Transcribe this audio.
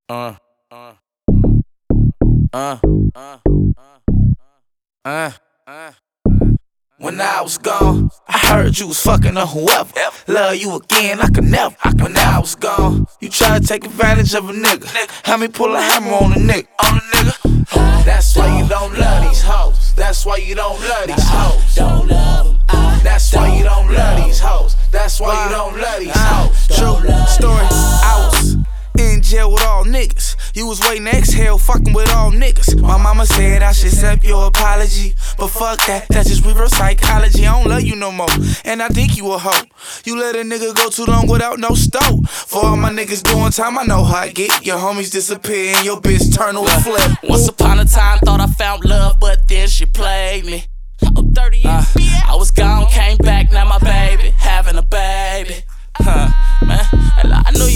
uh, uh, When I was gone, I heard you was fucking on whoever. Love you again, I could never. When I was gone, you tried to take advantage of a nigga. Had me pull a hammer on a nigga. That's why you don't love these hoes. That's why you don't love these hoes. That's why you don't love these hoes. That's why you don't love these hoes. True story. I was in jail with all niggas. You was waiting to exhale, fucking with all niggas. My mama said I should accept your apology, but fuck that, that's just reverse psychology. I don't love you no more, and I think you a hoe. You let a nigga go too long without no stove. For all my niggas doing time, I know how I get. Your homies disappear and your bitch turn to a flip. Once upon a time, thought I found love, but then she played me. I'm 30 years, I was gone, came back, now my baby having a baby. Man, I knew you